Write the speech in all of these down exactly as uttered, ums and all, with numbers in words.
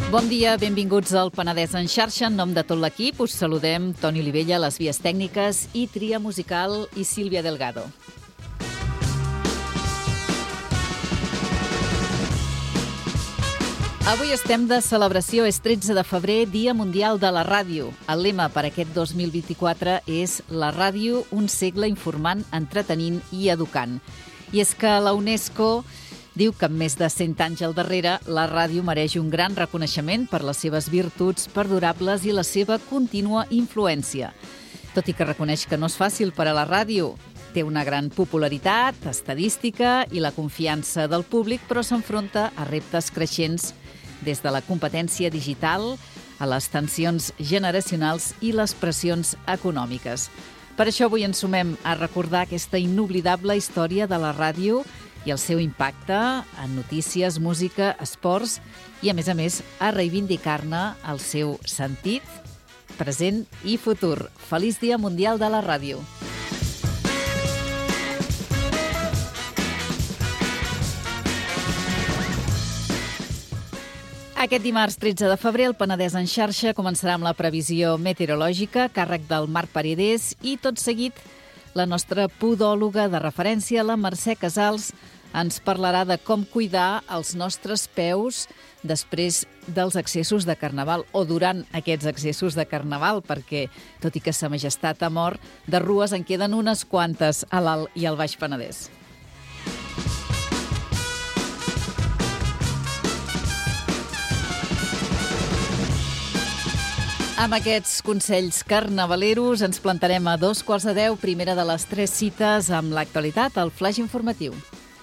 Bon dia, benvinguts al Penedès en xarxa. En nom de tot l'equip us saludem Toni Olivella, les vies tècniques, i tria musical, i Sílvia Delgado. Avui estem de celebració, és tretze de febrer, Dia Mundial de la Ràdio. El lema per aquest dos mil vint-i-quatre és La ràdio, un segle informant, entretenint i educant. I és que la UNESCO diu que amb més de cent anys al darrere, la ràdio mereix un gran reconeixement per les seves virtuts perdurables i la seva contínua influència. Tot i que reconeix que no és fàcil per a la ràdio, té una gran popularitat, estadística i la confiança del públic, però s'enfronta a reptes creixents des de la competència digital a les tensions generacionals i les pressions econòmiques. Per això avui ens sumem a recordar aquesta inoblidable història de la ràdio i el seu impacte en notícies, música, esports i, a més a més, a reivindicar-ne el seu sentit, present i futur. Feliç Dia Mundial de la Ràdio! Aquest dimarts tretze de febrer, el Penedès en xarxa començarà amb la previsió meteorològica, càrrec del Marc Paredes, i tot seguit la nostra podòloga de referència, la Mercè Casals, ens parlarà de com cuidar els nostres peus després dels excessos de Carnaval o durant aquests excessos de Carnaval, perquè, tot i que Sa Majestat ha mort, de rues en queden unes quantes a l'Alt i al Baix Penedès. Amb aquests consells carnavaleros ens plantarem a dos quarts de deu, primera de les tres cites amb l'actualitat, el flaix informatiu.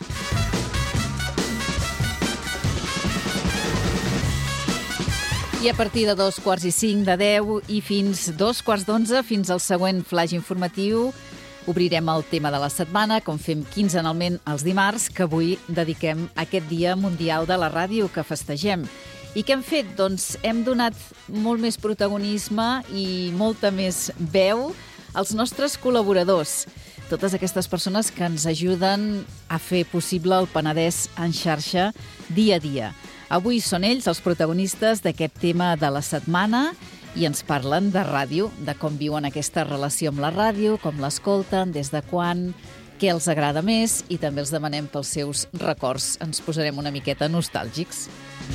I a partir de dos quarts i cinc de deu i fins dos quarts d'onze, fins al següent flaix informatiu, obrirem el tema de la setmana, com fem quinzenalment els dimarts, que avui dediquem a aquest Dia Mundial de la Ràdio que festegem. I què hem fet? Doncs hem donat molt més protagonisme i molta més veu als nostres col·laboradors, totes aquestes persones que ens ajuden a fer possible el Penedès en xarxa dia a dia. Avui són ells els protagonistes d'aquest tema de la setmana i ens parlen de ràdio, de com viuen aquesta relació amb la ràdio, com l'escolten, des de quan, què els agrada més, i també els demanem pels seus records. Ens posarem una miqueta nostàlgics.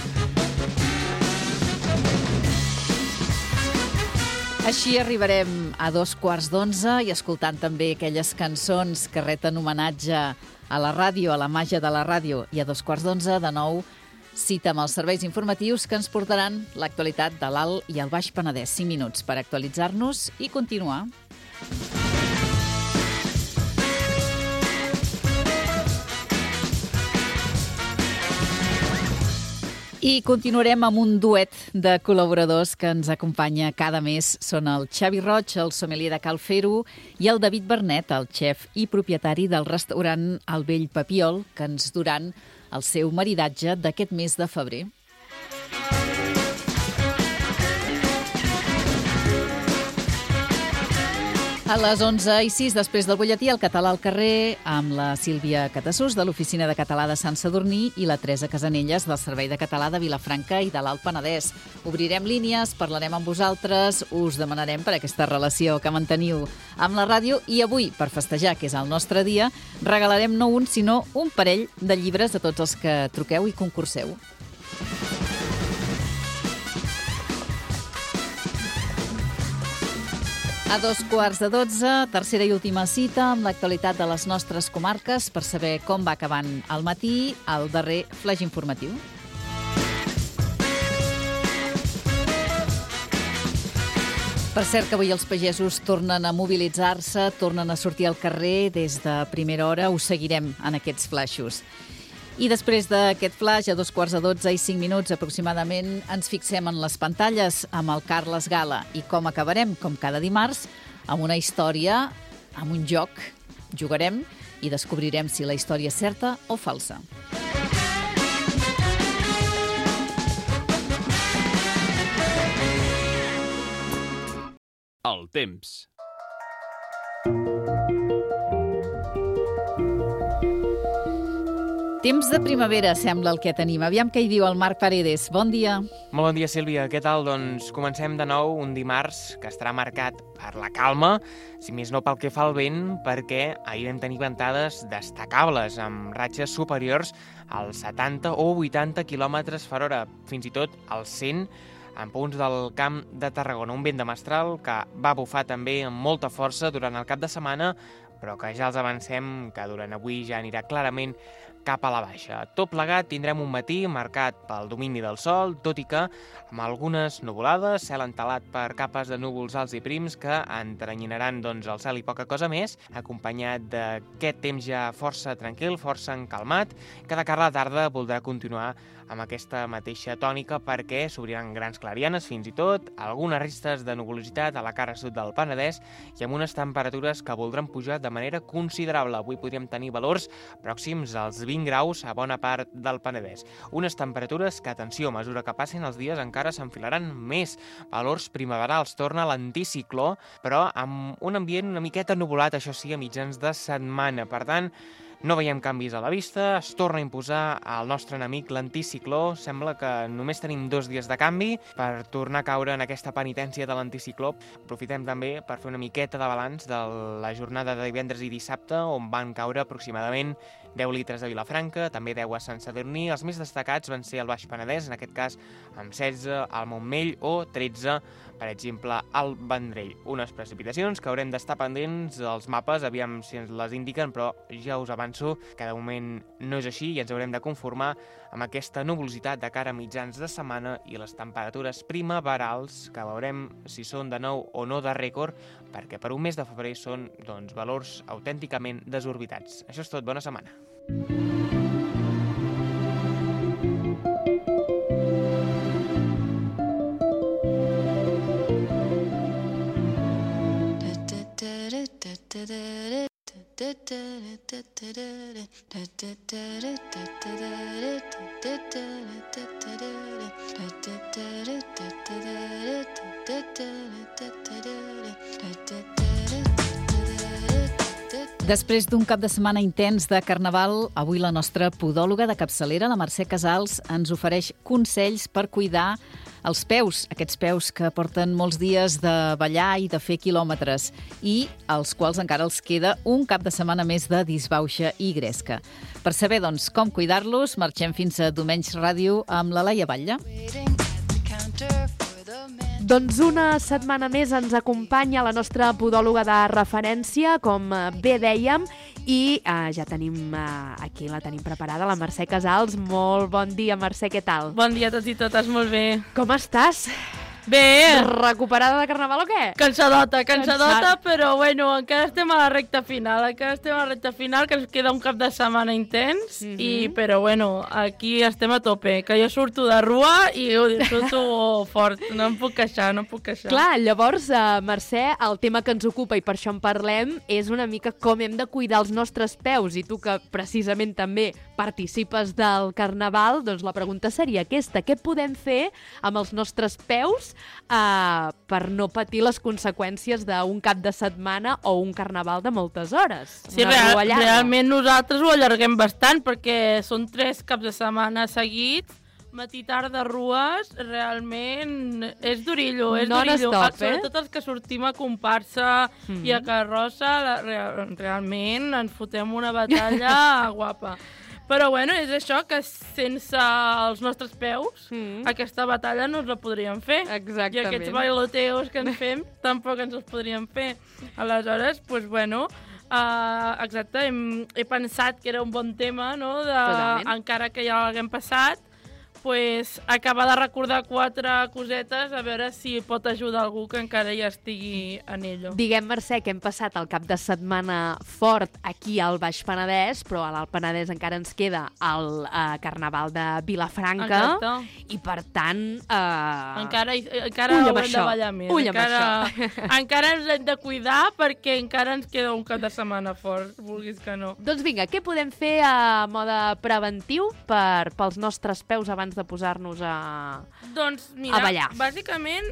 Així arribarem a dos quarts d'onze i escoltant també aquelles cançons que reten homenatge a la ràdio, a la màgia de la ràdio. I a dos quarts d'onze, de nou, cita amb els serveis informatius que ens portaran l'actualitat de l'Alt i el Baix Penedès. cinc minuts per actualitzar-nos i continuar. I continuarem amb un duet de col·laboradors que ens acompanya cada mes. Són el Xavi Roig, el sommelier de Cal Fer-ho, i el David Bernet, el xef i propietari del restaurant El Vell Papiol, que ens duran el seu maridatge d'aquest mes de febrer. A les onze i sis, després del butlletí, el Català al carrer, amb la Sílvia Catassús, de l'Oficina de Català de Sant Sadurní, i la Teresa Casanelles, del Servei de Català de Vilafranca i de l'Alt Penedès. Obrirem línies, parlarem amb vosaltres, us demanarem per aquesta relació que manteniu amb la ràdio, i avui, per festejar, que és el nostre dia, regalarem no un, sinó un parell de llibres a tots els que truqueu i concurseu. A dos quarts de dotze, tercera i última cita amb l'actualitat de les nostres comarques per saber com va acabant el matí, el darrer flaix informatiu. Per cert que avui els pagesos tornen a mobilitzar-se, tornen a sortir al carrer des de primera hora, us seguirem en aquests flaixos. I després d'aquest flaix, a dos quarts de dotze i cinc minuts aproximadament, ens fixem en les pantalles amb el Carles Gala. I com acabarem, com cada dimarts, amb una història, amb un joc. Jugarem i descobrirem si la història és certa o falsa. El temps. Temps de primavera sembla el que tenim. Aviam què hi diu el Marc Paredes. Bon dia. Molt bon dia, Sílvia. Què tal? Doncs comencem de nou un dimarts que estarà marcat per la calma, si més no pel que fa al vent, perquè ahir vam tenir ventades destacables, amb ratxes superiors als setanta o vuitanta quilòmetres per hora, fins i tot als cent en punts del Camp de Tarragona. Un vent de mestral que va bufar també amb molta força durant el cap de setmana, però que ja els avancem que durant avui ja anirà clarament cap a la baixa. Tot plegat tindrem un matí marcat pel domini del sol, tot i que amb algunes nuvolades, cel entelat per capes de núvols alts i prims que entrenyinaran doncs, el cel i poca cosa més, acompanyat d'aquest temps ja força tranquil, força encalmat, que de cara a la tarda voldrà continuar amb aquesta mateixa tònica perquè s'obriran grans clarianes fins i tot, algunes restes de nuvolositat a la cara sud del Penedès i amb unes temperatures que voldran pujar de manera considerable. Avui podríem tenir valors pròxims als vint graus a bona part del Penedès. Unes temperatures que, atenció, a mesura que passin els dies encara s'enfilaran més. Valors primaverals, torna l'anticicló, però amb un ambient una miqueta nuvolat, això sí, a mitjans de setmana. Per tant, no veiem canvis a la vista, es torna a imposar al nostre enemic l'anticicló. Sembla que només tenim dos dies de canvi per tornar a caure en aquesta penitència de l'anticicló. Aprofitem també per fer una miqueta de balanç de la jornada de divendres i dissabte, on van caure aproximadament deu litres a Vilafranca, també deu a Sant Sadurní. Els més destacats van ser el Baix Penedès, en aquest cas amb setze al Montmell o tretze, per exemple, al Vendrell. Unes precipitacions que haurem d'estar pendents dels mapes, aviam si ens les indiquen, però ja us avanço que de moment no és així i ens haurem de conformar amb aquesta nuvolositat de cara a mitjans de setmana i les temperatures primaverals, que veurem si són de nou o no de rècord, perquè per un mes de febrer són doncs, valors autènticament desorbitats. Això és tot, bona setmana. Després d'un cap de setmana intens de Carnaval, avui la nostra podòloga de capçalera, la Mercè Casals, ens ofereix consells per cuidar els peus, aquests peus que porten molts dies de ballar i de fer quilòmetres i als quals encara els queda un cap de setmana més de disbauxa i gresca. Per saber, doncs, com cuidar-los, marxem fins a Domenys Ràdio amb la Laia Batlle. Doncs una setmana més ens acompanya la nostra podòloga de referència, com bé dèiem, i eh, ja tenim eh, aquí, la tenim preparada, la Mercè Casals. Molt bon dia, Mercè, què tal? Bon dia a tots i totes, molt bé. Com estàs? Bé! Recuperada de Carnaval o què? Cansadota, cansadota, Cansat. però bueno, encara estem a la recta final, encara estem a la recta final, que ens queda un cap de setmana intens, mm-hmm. i però bueno, aquí estem a tope, que jo surto de rua i ho disfruto fort, no em puc queixar, no em puc queixar. Clar, llavors, uh, Mercè, el tema que ens ocupa i per això en parlem és una mica com hem de cuidar els nostres peus, i tu que precisament també participes del Carnaval, doncs la pregunta seria aquesta: què podem fer amb els nostres peus Uh, per no patir les conseqüències d'un cap de setmana o un Carnaval de moltes hores? Sí, real, realment nosaltres ho allarguem bastant, perquè són tres caps de setmana seguits, matí, tarda, rues, realment és durillo, és no durillo. Stop, eh? Sobretot els que sortim a comparsa mm-hmm. i a carrossa, la, real, realment ens fotem una batalla guapa. Però bueno, és això, que sense els nostres peus, mm. aquesta batalla no ens la podríem fer. Exactament. I aquests bailoteos que ens fem tampoc ens els podríem fer. Aleshores, doncs pues bueno, uh, exacte, hem, he pensat que era un bon tema, no? De, Totalment. encara que ja l'haguem passat, pues, acabar de recordar quatre cosetes, a veure si pot ajudar algú que encara ja estigui en ello. Diguem, Mercè, que hem passat el cap de setmana fort aquí al Baix Penedès, però a l'Alt Penedès encara ens queda el uh, Carnaval de Vilafranca. Exacte. I, per tant... Uh... Encara, encara haurem de ballar més. Ull amb encara, això. encara ens hem de cuidar perquè encara ens queda un cap de setmana fort, vulguis que no. Doncs vinga, què podem fer a mode preventiu per, pels nostres peus abans de posar-nos a, doncs, mira, a ballar? Bàsicament,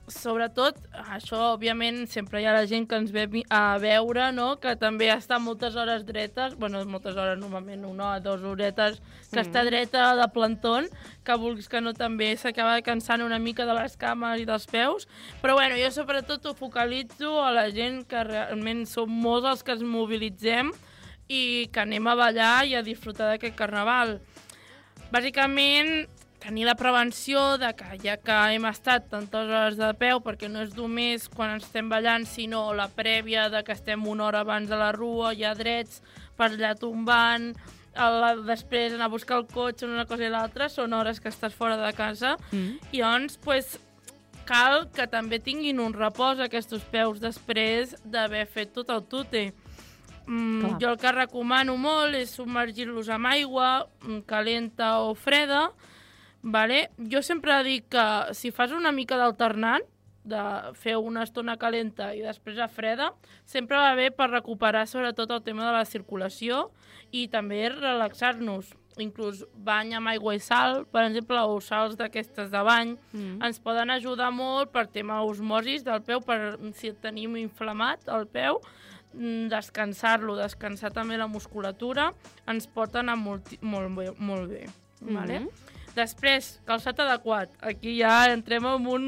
sobretot, això, òbviament, sempre hi ha la gent que ens ve a veure, no?, que també està moltes hores dretes, bueno, moltes hores, normalment una o dues horetes, que mm. està dreta de plantón, que vulguis que no també s'acaba cansant una mica de les cames i dels peus, però bueno, jo sobretot ho focalitzo a la gent que realment som molts els que ens mobilitzem i que anem a ballar i a disfrutar d'aquest carnaval. Bàsicament, tenir la prevenció de que ja que hem estat tantes hores de peu, perquè no és només quan ens estem ballant, sinó la prèvia de que estem una hora abans de la rua, ja drets, per allà tombant, el, després anar a buscar el cotxe, una cosa i l'altra, són hores que estàs fora de casa, mm. i llavors pues, cal que també tinguin un repòs aquests peus després d'haver fet tot el tute. Mm, jo el que recomano molt és submergir-los amb aigua, calenta o freda. Vale? Jo sempre dic que si fas una mica d'alternant, de fer una estona calenta i després a freda, sempre va bé per recuperar sobretot el tema de la circulació i també relaxar-nos. Inclús bany amb aigua i sal, per exemple, o sals d'aquestes de bany, mm. ens poden ajudar molt per tema osmosis del peu, per si tenim inflamat el peu, descansar-lo, descansar també la musculatura, ens pot anar molt, molt bé. Molt bé mm-hmm. Vale? Després, calçat adequat. Aquí ja entrem en un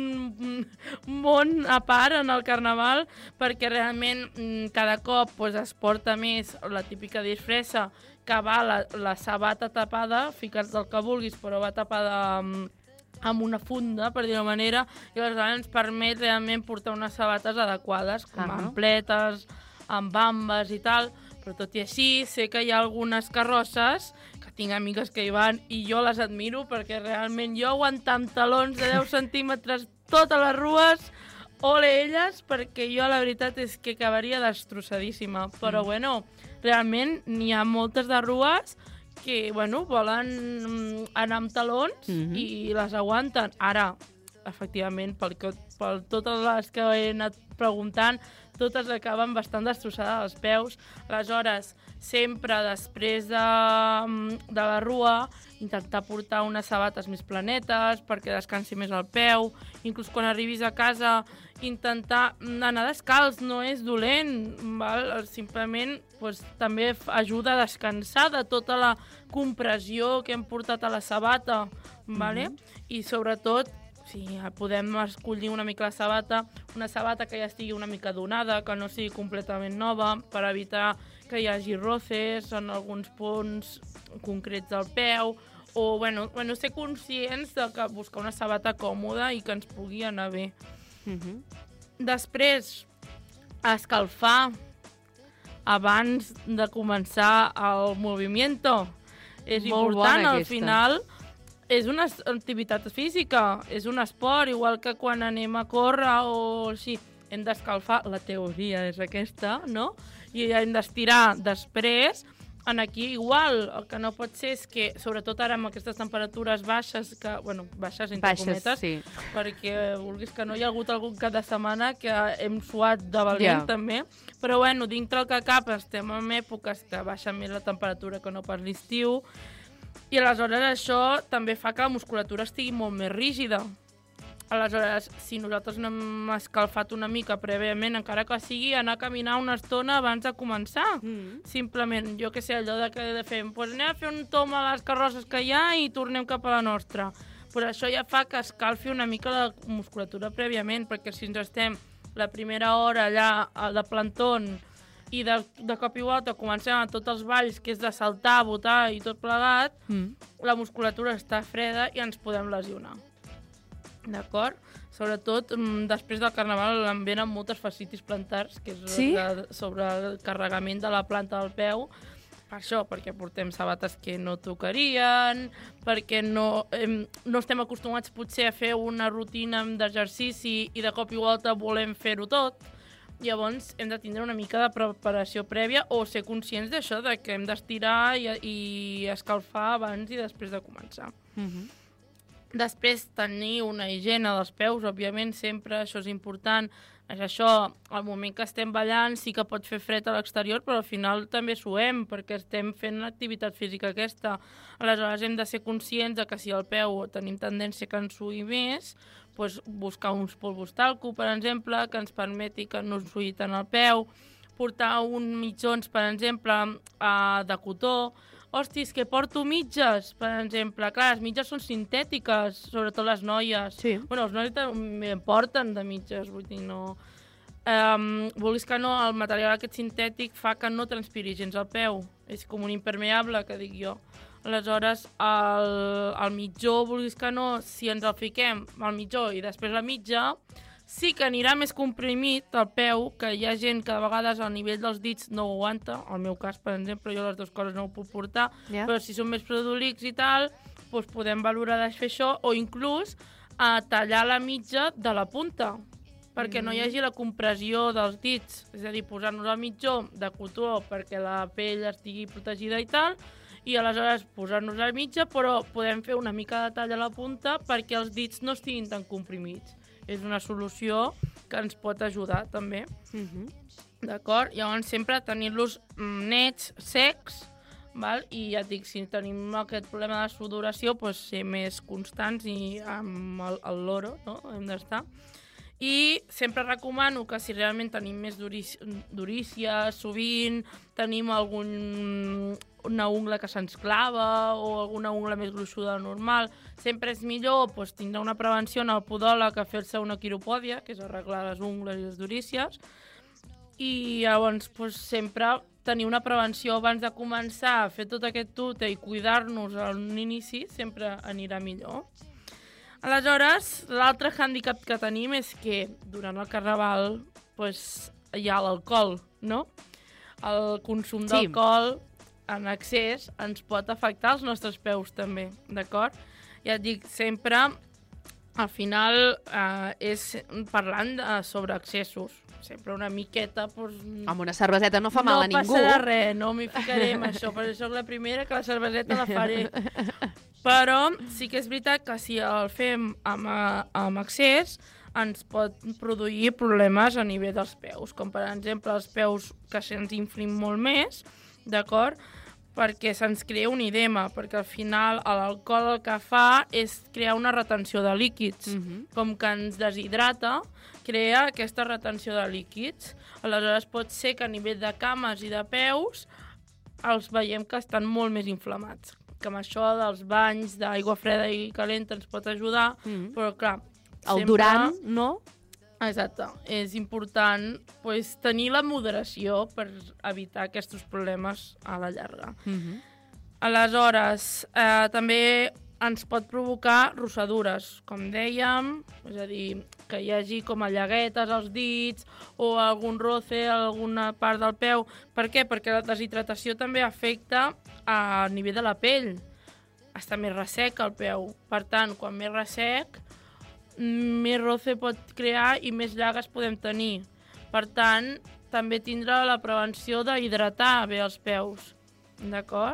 món a part en el carnaval, perquè realment cada cop pues, es porta més la típica disfressa que va la, la sabata tapada, fica't del que vulguis, però va tapada amb, amb una funda, per dir-ho manera, i aleshores ens permet realment portar unes sabates adequades, com uh-huh. ampletes, amb bambes i tal, però tot i així sé que hi ha algunes carrosses que tinc amigues que hi van i jo les admiro perquè realment jo aguantar amb talons de deu centímetres totes les rues, ole elles, perquè jo la veritat és que acabaria destrossadíssima. Però bueno, realment n'hi ha moltes de rues que bueno, volen anar amb talons mm-hmm. i les aguanten. Ara, efectivament, pel que, per totes les que he anat preguntant, totes acaben bastant destrossades als peus. Aleshores, sempre després de, de la rua, intentar portar unes sabates més planetes perquè descansi més el peu. Inclús quan arribis a casa, intentar anar descalç, no és dolent, val? Simplement pues, també ajuda a descansar de tota la compressió que hem portat a la sabata. Vale? Mm-hmm. I sobretot, sí, podem escollir una mica la sabata, una sabata que ja estigui una mica donada, que no sigui completament nova, per evitar que hi hagi roces en alguns punts concrets del peu, o bueno, bueno, ser conscients de que buscar una sabata còmoda i que ens pugui anar bé. Mm-hmm. Després, escalfar abans de començar el movimiento. És molt important, bona, al final... És una activitat física, és un esport, igual que quan anem a córrer o així. Hem d'escalfar, la teoria és aquesta, no? I hem d'estirar després. En aquí igual, el que no pot ser és que, sobretot ara amb aquestes temperatures baixes, que, bueno, baixes entre baixes, cometes, sí. perquè vulguis que no hi ha hagut algun cap de setmana que hem suat de valent, yeah. també. Però bueno, dintre el que cap estem en èpoques que baixa més la temperatura que no pas l'estiu, i aleshores això també fa que la musculatura estigui molt més rígida. Aleshores, si nosaltres no hem escalfat una mica prèviament, encara que sigui anar a caminar una estona abans de començar. Mm. Simplement, jo que sé, allò de que de fer, pues anem a fer un tom a les carrosses que hi ha i tornem cap a la nostra. Però això ja fa que escalfi una mica la musculatura prèviament, perquè si ens estem la primera hora allà de plantón i de, de cop i volta comencem a tots els balls, que és de saltar, botar i tot plegat, mm. la musculatura està freda i ens podem lesionar. D'acord? Sobretot, després del carnaval em venen moltes fascitis plantars, que és sí? de, sobre el carregament de la planta del peu. Per això, perquè portem sabates que no tocarien, perquè no, eh, no estem acostumats potser a fer una rutina d'exercici i de cop i volta volem fer-ho tot. Llavors hem de tindre una mica de preparació prèvia o ser conscients d'això, de que hem d'estirar i, i escalfar abans i després de començar. Mm-hmm. Després, tenir una higiene dels peus, òbviament, sempre, això és important. És això, al moment que estem ballant sí que pot fer fred a l'exterior, però al final també suem, perquè estem fent l'activitat física aquesta. Aleshores hem de ser conscients de que si al peu tenim tendència que ens suï més, doncs buscar uns polvos talco, per exemple, que ens permeti que no ens suï tant el peu, portar uns mitjons, per exemple, de cotó. Hosti, és que porto mitges, per exemple. Clar, les mitges són sintètiques, sobretot les noies. Sí. Bueno, els nois també porten de mitges, vull dir, no... Um, vulguis que no, el material aquest sintètic fa que no transpiri gens el peu. És com un impermeable, que dic jo. Aleshores, el, el mitjó, vulguis que no, si ens el fiquem al mitjó i després la mitja, sí que anirà més comprimit el peu, que hi ha gent que a vegades al nivell dels dits no ho aguanta. En el meu cas, per exemple, jo les dues coses no ho puc portar, yeah. Però si són més produlics i tal, doncs podem valorar de fer això, o inclús a tallar la mitja de la punta, perquè mm. no hi hagi la compressió dels dits. És a dir, posar-nos el mitjó de cotó perquè la pell estigui protegida i tal, i aleshores posar-nos la mitja, però podem fer una mica de tall a la punta perquè els dits no estiguin tan comprimits. És una solució que ens pot ajudar, també. Mm-hmm. D'acord? Llavors, sempre tenir-los nets, secs, val? I ja et dic, si tenim aquest problema de sudoració, doncs ser més constants i amb el, el loro, no? Hem d'estar. I sempre recomano que si realment tenim més durícia, sovint tenim algun... una ungla que se'ns clava o alguna ungla més gruixuda normal, sempre és millor doncs, tindre una prevenció en el podòleg que fer-se una quiropòdia, que és arreglar les ungles i les durícies, i llavors doncs, sempre tenir una prevenció abans de començar a fer tot aquest tute i cuidar-nos en un inici sempre anirà millor. Aleshores, l'altre hàndicap que tenim és que durant el carnaval doncs, hi ha l'alcohol, no? El consum sí. d'alcohol en excés ens pot afectar els nostres peus també, d'acord? Ja et dic, sempre, al final, eh, és parlant de, sobre excessos. Sempre una miqueta... Doncs, amb una cerveseta no fa mal no a ningú. No passarà res, no m'hi ficaré amb això, perquè soc la primera que la cerveseta la faré. Però sí que és veritat que si el fem amb, amb excés, ens pot produir problemes a nivell dels peus, com per exemple els peus que se'ns inflim molt més, d'acord? Perquè se'ns crea un edema, perquè al final l'alcohol el que fa és crear una retenció de líquids. Mm-hmm. Com que ens deshidrata, crea aquesta retenció de líquids. Aleshores pot ser que a nivell de cames i de peus els veiem que estan molt més inflamats. Que amb això dels banys d'aigua freda i calenta ens pot ajudar, mm-hmm. però clar... El sempre... durant, no? Exacte. És important pues, tenir la moderació per evitar aquests problemes a la llarga. Mm-hmm. Aleshores, eh, també ens pot provocar rossadures, com dèiem, és a dir, que hi hagi com a llaguetes als dits o algun roce a alguna part del peu. Per què? Perquè la deshidratació també afecta a nivell de la pell. Està més ressec el peu. Per tant, quan més ressec, més roce pot crear i més llagues podem tenir. Per tant, també tindrà la prevenció d'hidratar bé els peus, d'acord?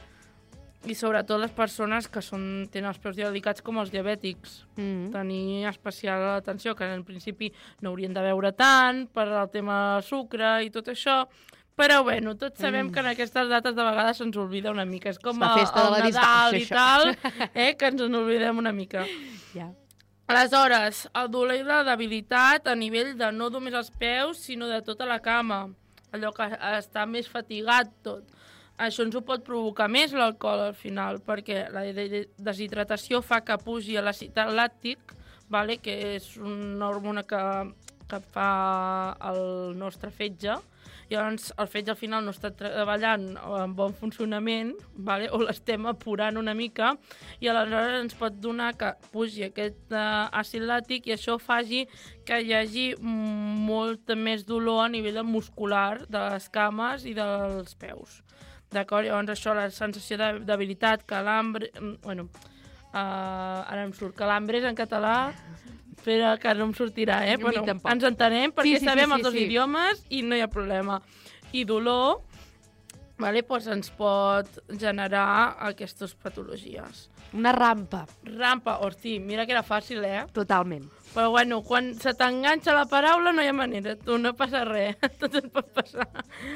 I sobretot les persones que són, tenen els peus delicats com els diabètics. Mm-hmm. Tenir especial atenció, que en principi no haurien de beure tant per al tema del sucre i tot això, però bueno, tots sabem mm. que en aquestes dates de vegades se'ns oblida una mica. És com el, el Nadal i tal, eh, que ens n'oblidem una mica. Ja. Yeah. Aleshores, el dolor i la debilitat a nivell de no només els peus, sinó de tota la cama. Allò que està més fatigat tot. Això ens ho pot provocar més l'alcohol al final, perquè la deshidratació fa que pugi l'àcid làctic, vale? Que és una hormona que, que fa el nostre fetge. Llavors, el fetge al final no està treballant en bon funcionament, vale? O l'estem apurant una mica, i aleshores ens pot donar que pugi aquest uh, àcid làctic i això faci que hi hagi molt més dolor a nivell muscular de les cames i dels peus. D'acord? Llavors això, la sensació de debilitat, calambre... Bueno, uh, ara em surt calambres en català... Espera, que no em sortirà, eh? Bueno, ens entenem perquè sí, sí, sabem sí, sí, els dos sí. idiomes i no hi ha problema. I dolor, vale? Pues ens pot generar aquestes patologies. Una rampa. Rampa, hosti, mira que era fàcil, eh? Totalment. Però bueno, quan se t'enganxa la paraula no hi ha manera, tu, no passa res, tot et pot passar.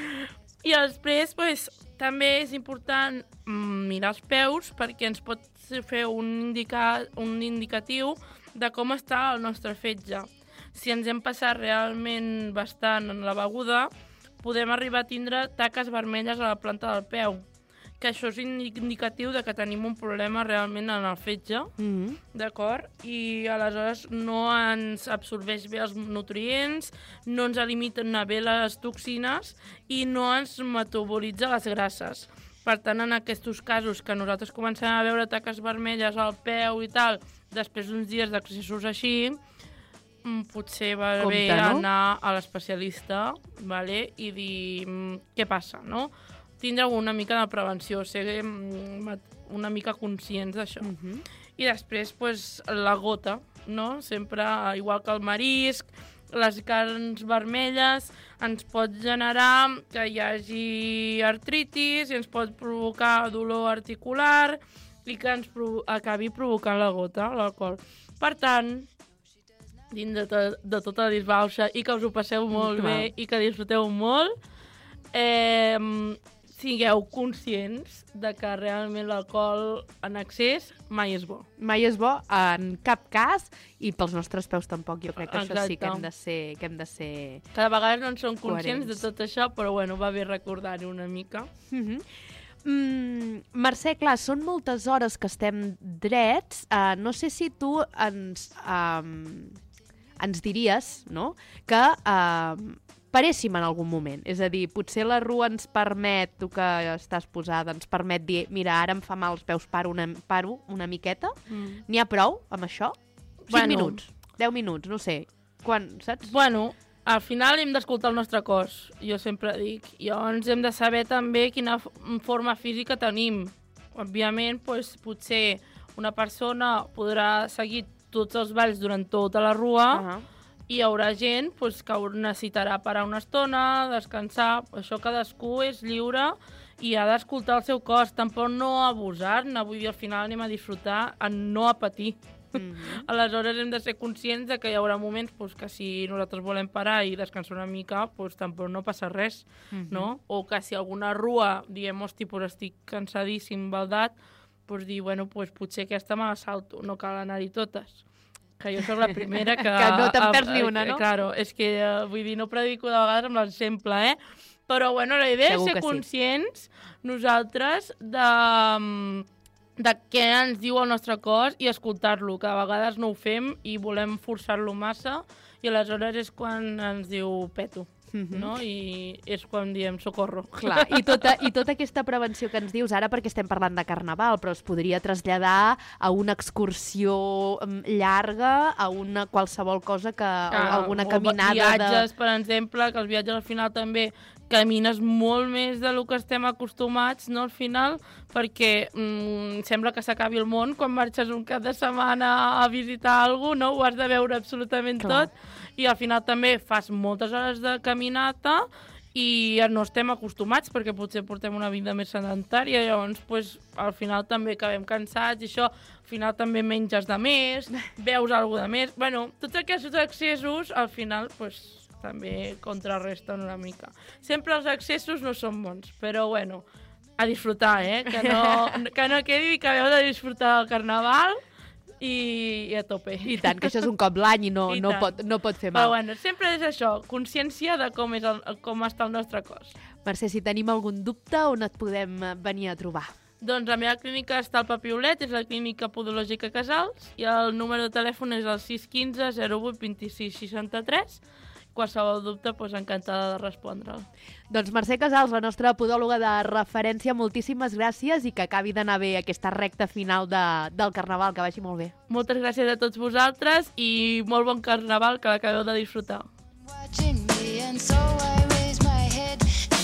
I després, pues, també és important mirar els peus perquè ens pot fer un, indica, un indicatiu de com està el nostre fetge. Si ens hem passat realment bastant en la beguda, podem arribar a tindre taques vermelles a la planta del peu, que això és indicatiu de que tenim un problema realment en el fetge, Mm-hmm. d'acord? I aleshores no ens absorbeix bé els nutrients, no ens eliminen bé les toxines i no ens metabolitza les grasses. Per tant, en aquests casos que nosaltres comencem a veure taques vermelles al peu i tal, després d'uns dies d'accessos així, potser va Compte, bé no? anar a l'especialista, vale? I dir què passa, no? Tindre una mica de prevenció, ser una mica conscients d'això. Mm-hmm. I després, pues, la gota, no? Sempre, igual que el marisc, les carns vermelles, ens pot generar que hi hagi artritis i ens pot provocar dolor articular i que ens provo- acabi provocant la gota, l'alcohol. Per tant, dins de, to de tota la disbauxa i que us ho passeu molt Clar. bé i que disfruteu molt, eh, sigueu conscients de que realment l'alcohol en excés mai és bo. Mai és bo en cap cas i pels nostres peus tampoc. Jo crec que això sí que Exacte. hem de ser... Que hem de ser... Cada vegada no en som conscients Coherents. de tot això, però bueno, va bé recordar-ho una mica. Mm-hmm. Mm, Mercè, clar, són moltes hores que estem drets. Uh, no sé si tu ens, um, ens diries, no?, que uh, paréssim en algun moment. És a dir, potser la rua ens permet, tu que estàs posada, ens permet dir, mira, ara em fa mal els peus, paro una, paro una miqueta. Mm. N'hi ha prou amb això? cinc Bueno. minuts, deu minuts, no sé. Quan, saps? Bueno, al final hem d'escoltar el nostre cos, jo sempre dic. I llavors hem de saber també quina f- forma física tenim. Òbviament, doncs, potser una persona podrà seguir tots els balls durant tota la rua, Uh -huh. i hi haurà gent pues, que necessitarà parar una estona, descansar. Això cadascú és lliure i ha d'escoltar el seu cos. Tampoc no abusar-ne, vull dir, al final anem a disfrutar, a no a patir. Mm-hmm. Aleshores hem de ser conscients de que hi haurà moments pues, que si nosaltres volem parar i descansar una mica, pues, tampoc no passa res, Mm-hmm. no? O que si alguna rua diem, hosti, pues, estic cansadíssim, baldat, pues, dir, bueno, pues, potser aquesta me la salto, no cal anar-hi totes. Que jo sóc la primera que... Que no te'n perds ni una, no? Claro, és que, eh, vull dir, no predico de vegades amb l'exemple, eh? Però, bueno, la idea Segur és ser que sí. conscients, nosaltres, de, de què ens diu el nostre cos i escoltar-lo, que a vegades no ho fem i volem forçar-lo massa i aleshores és quan ens diu peto, Mm-hmm. no? I és quan diem socorro. Clar, i tota, i tota aquesta prevenció que ens dius ara, perquè estem parlant de carnaval, però es podria traslladar a una excursió mm, llarga, a una qualsevol cosa que... Ah, alguna o caminada viatges, de... per exemple, que els viatges al final també camines molt més de lo que estem acostumats, no, al final, perquè mm, sembla que s'acabi el món quan marxes un cap de setmana a visitar algú, no? Ho has de veure absolutament Clar. tot, i al final també fas moltes hores de caminata i no estem acostumats perquè potser portem una vida més sedentària, llavors pues, al final també acabem cansats i això, al final també menges de més, veus alguna de més, bueno, tots aquests excessos al final pues, també contrarresten una mica. Sempre els excessos no són bons, però bueno, a disfrutar, eh? Que no, que no quedi que heu de disfrutar del carnaval i, i a tope. I tant, que això és un cop l'any i no, I no, tant. pot, no pot fer Però mal. bueno, sempre és això, consciència de com, és el, com està el nostre cos. Mercè, si tenim algun dubte, on et podem eh, venir a trobar? Doncs la meva clínica està al Papiolet, és la clínica podològica Casals, i el número de telèfon és el sis un cinc zero vuit dos sis sis tres. Qualsevol dubte, doncs encantada de respondre'l. Doncs Mercè Casals, la nostra podòloga de referència, moltíssimes gràcies i que acabi d'anar bé aquesta recta final de, del Carnaval, que vagi molt bé. Moltes gràcies a tots vosaltres i molt bon carnaval, que l'acabeu de disfrutar. Watching me and so I raise my head.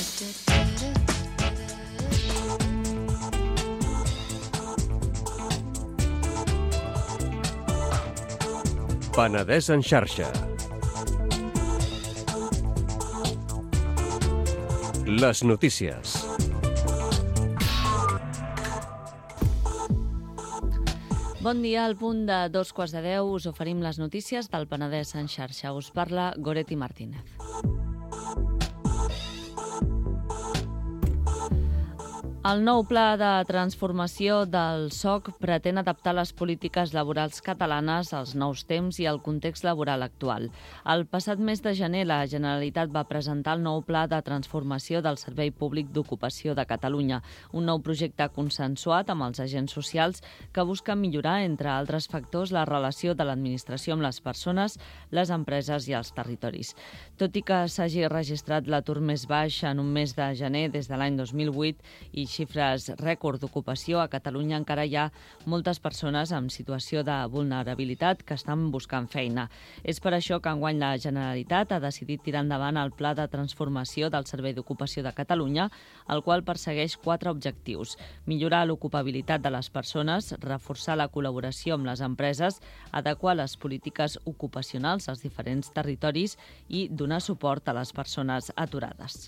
Penedès en xarxa. Les notícies. Bon dia, al punt de dos quarts de deu us oferim les notícies del Penedès en xarxa. Us parla Goretti Martínez. El nou pla de transformació del S O C pretén adaptar les polítiques laborals catalanes als nous temps i al context laboral actual. El passat mes de gener, la Generalitat va presentar el nou pla de transformació del Servei Públic d'Ocupació de Catalunya, un nou projecte consensuat amb els agents socials que busca millorar, entre altres factors, la relació de l'administració amb les persones, les empreses i els territoris. Tot i que s'hagi registrat l'atur més baix en un mes de gener des de l'any dos mil vuit i xifres rècord d'ocupació, a Catalunya encara hi ha moltes persones en situació de vulnerabilitat que estan buscant feina. És per això que enguany la Generalitat ha decidit tirar endavant el Pla de Transformació del Servei d'Ocupació de Catalunya, el qual persegueix quatre objectius: millorar l'ocupabilitat de les persones, reforçar la col·laboració amb les empreses, adequar les polítiques ocupacionals als diferents territoris i donar suport a les persones aturades.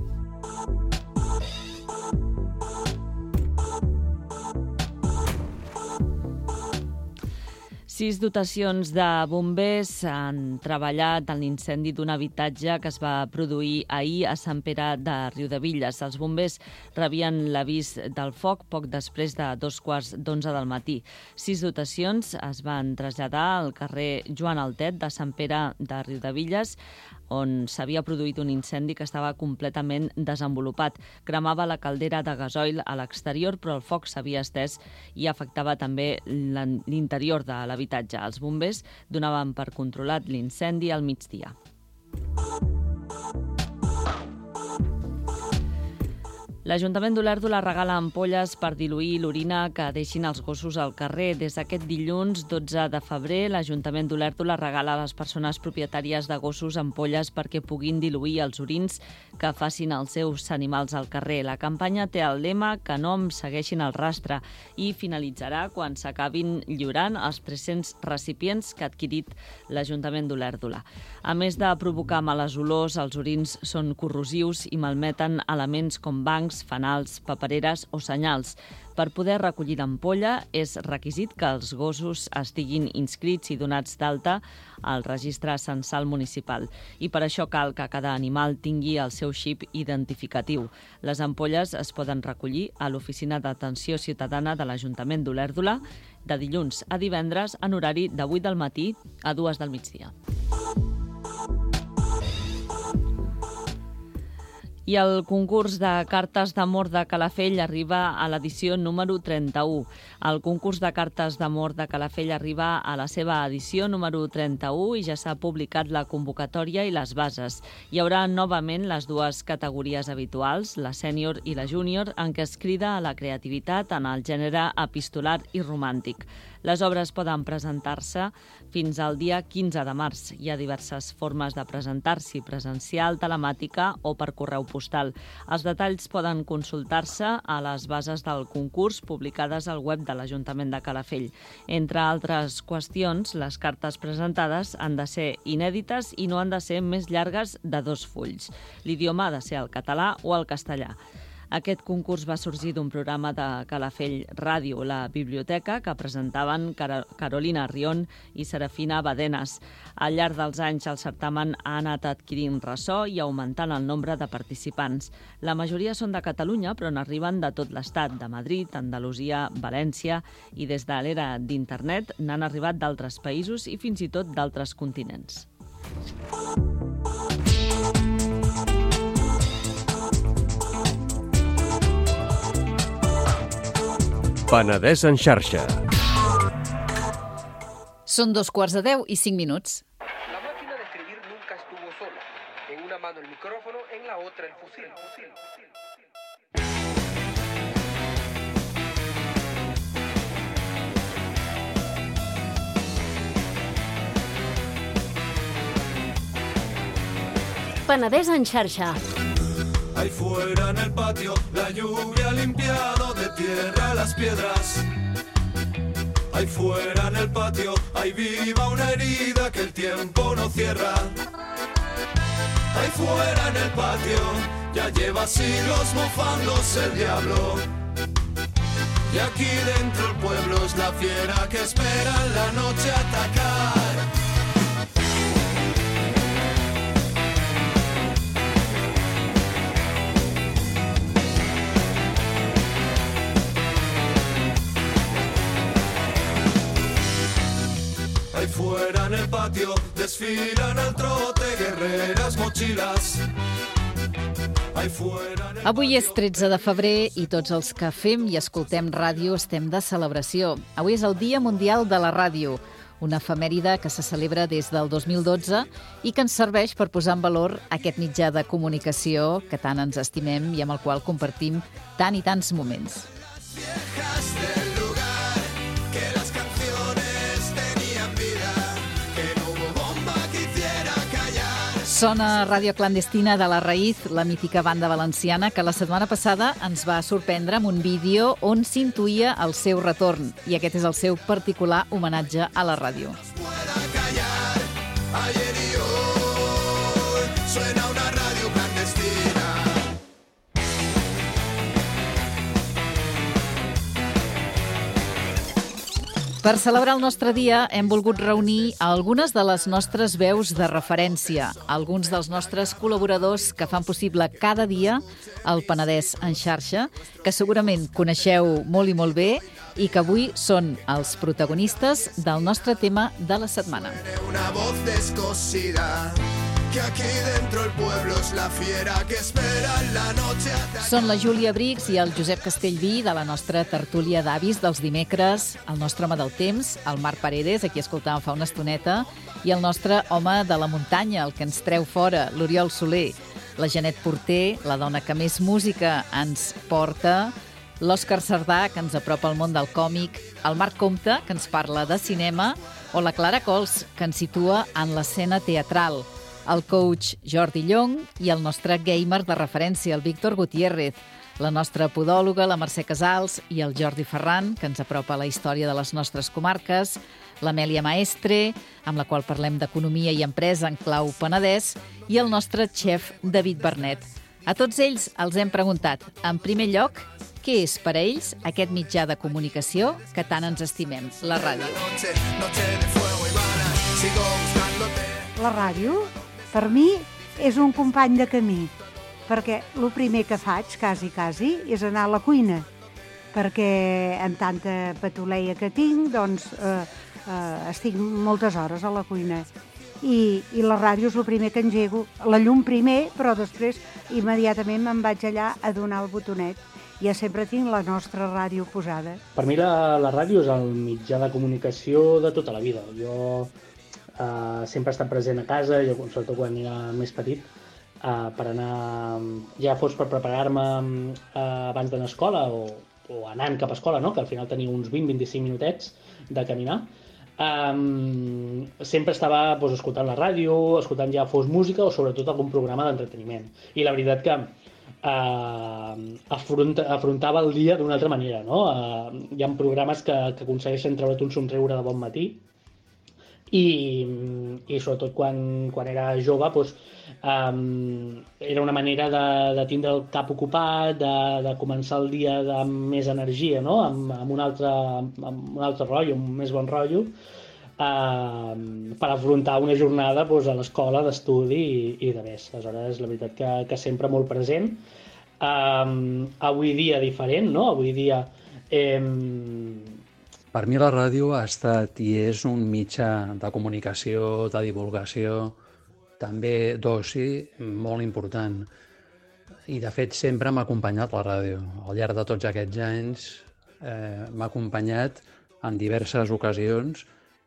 Sis dotacions de bombers han treballat en l'incendi d'un habitatge que es va produir ahir a Sant Pere de Riudebitlles. Els bombers rebien l'avís del foc poc després de dos quarts d'onze del matí. Sis dotacions es van traslladar al carrer Joan Altet de Sant Pere de Riudebitlles, on s'havia produït un incendi que estava completament desenvolupat. Cremava la caldera de gasoil a l'exterior, però el foc s'havia estès i afectava també l'interior de l'habitatge. Els bombers donaven per controlat l'incendi al migdia. L'Ajuntament d'Olèrdola regala ampolles per diluir l'orina que deixin els gossos al carrer. Des d'aquest dilluns, dotze de febrer, l'Ajuntament d'Olèrdola regala a les persones propietàries de gossos ampolles perquè puguin diluir els orins que facin els seus animals al carrer. La campanya té el lema "Que no em segueixin el rastre" i finalitzarà quan s'acabin lliurant els tres-cents recipients que ha adquirit l'Ajuntament d'Olèrdola. A més de provocar males olors, els orins són corrosius i malmeten elements com bancs, fanals, papereres o senyals. Per poder recollir l'ampolla és requisit que els gossos estiguin inscrits i donats d'alta al registre censal municipal. I per això cal que cada animal tingui el seu xip identificatiu. Les ampolles es poden recollir a l'Oficina d'Atenció Ciutadana de l'Ajuntament d'Olèrdola de dilluns a divendres en horari de vuit del matí a dues del migdia. I el concurs de cartes d'amor de Calafell arriba a l'edició número trenta-u. El concurs de cartes d'amor de Calafell arriba a la seva edició número trenta-u i ja s'ha publicat la convocatòria i les bases. Hi haurà novament les dues categories habituals, la sènior i la júnior, en què es crida a la creativitat en el gènere epistolar i romàntic. Les obres poden presentar-se fins al dia quinze de març. Hi ha diverses formes de presentar-s'hi, presencial, telemàtica o per correu postal. Els detalls poden consultar-se a les bases del concurs publicades al web de l'Ajuntament de Calafell. Entre altres qüestions, les cartes presentades han de ser inèdites i no han de ser més llargues de dos fulls. L'idioma ha de ser el català o el castellà. Aquest concurs va sorgir d'un programa de Calafell Ràdio, la biblioteca, que presentaven Carolina Rion i Serafina Badenes. Al llarg dels anys, el certamen ha anat adquirint ressò i augmentant el nombre de participants. La majoria són de Catalunya, però n'arriben de tot l'estat, de Madrid, Andalusia, València, i des de l'era d'internet n'han arribat d'altres països i fins i tot d'altres continents. Penedès en xarxa. Són dos quarts de deu i cinc minuts. La máquina de escribir nunca estuvo sola. En una mano el micrófono, en la otra el fusil. Penedès en xarxa. Ahí fuera en el patio, la lluvia ha limpiado de tierra las piedras. Ahí fuera en el patio, ahí viva una herida que el tiempo no cierra. Ahí fuera en el patio, ya lleva siglos mofándose el diablo. Y aquí dentro el pueblo es la fiera que espera en la noche atacar. Ahí fuera en el patio desfilan al trote guerreras mochilas. Avui és tretze de febrer i tots els que fem i escoltem ràdio estem de celebració. Avui és el Dia Mundial de la Ràdio, una efemèride que se celebra des del dos mil dotze i que ens serveix per posar en valor aquest mitjà de comunicació que tant ens estimem i amb el qual compartim tant i tants moments. Sona Ràdio Clandestina de la Raïz, la mítica banda valenciana, que la setmana passada ens va sorprendre amb un vídeo on s'intuïa el seu retorn. I aquest és el seu particular homenatge a la ràdio. Per celebrar el nostre dia hem volgut reunir algunes de les nostres veus de referència, alguns dels nostres col·laboradors que fan possible cada dia el Penedès en xarxa, que segurament coneixeu molt i molt bé i que avui són els protagonistes del nostre tema de la setmana. Una voz descosida. Que aquí dentro el pueblo es la fiera que espera en la noche. Són la Júlia Brix i el Josep Castellví de la nostra tertúlia d'avis dels dimecres, el nostre home del temps, el Marc Paredes, a qui escoltàvem fa una estoneta, i el nostre home de la muntanya, el que ens treu fora, l'Oriol Soler, la Janet Porter, la dona que més música ens porta, l'Òscar Sardà, que ens apropa al món del còmic, el Marc Comte, que ens parla de cinema, o la Clara Cols, que ens situa en l'escena teatral, el coach Jordi Llong i el nostre gamer de referència, el Víctor Gutiérrez, la nostra podòloga, la Mercè Casals, i el Jordi Ferran, que ens apropa a la història de les nostres comarques, l'Amèlia Maestre, amb la qual parlem d'economia i empresa en clau Penedès, i el nostre xef David Bernet. A tots ells els hem preguntat, en primer lloc, què és per a ells aquest mitjà de comunicació que tant ens estimem, la ràdio. La ràdio, per mi, és un company de camí, perquè el primer que faig, quasi, quasi, és anar a la cuina, perquè en tanta patuleia que tinc, doncs, eh, eh, estic moltes hores a la cuina. I, i la ràdio és el primer que engego, la llum primer, però després immediatament me'n vaig allà a donar el botonet. Ja sempre tinc la nostra ràdio posada. Per mi la, la ràdio és el mitjà de comunicació de tota la vida. Jo Uh, sempre he estat present a casa, jo, sobretot quan era més petit, uh, per anar, ja fos per preparar-me uh, abans d'anar a escola o, o anant cap a escola, no? Que al final tenia uns vint a vint-i-cinc minutets de caminar. Um, sempre estava pues, escoltant la ràdio, escoltant ja fos música o sobretot algun programa d'entreteniment. I la veritat que uh, afronta, afrontava el dia d'una altra manera, no? Uh, hi ha programes que, que aconsegueixen treure't un somriure de bon matí, I, i sobretot quan, quan era jove doncs, um, era una manera de, de tindre el cap ocupat, de, de començar el dia amb més energia, no? amb, amb, un altre, amb un altre rotllo, amb un més bon rotllo, uh, per afrontar una jornada doncs, a l'escola d'estudi i, i de més. Aleshores, la veritat que, que sempre molt present. Um, avui dia diferent, no? Avui dia... Eh, Per mi la ràdio ha estat i és un mitjà de comunicació, de divulgació, també d'oci, molt important. I de fet sempre m'ha acompanyat la ràdio. Al llarg de tots aquests anys eh, m'ha acompanyat en diverses ocasions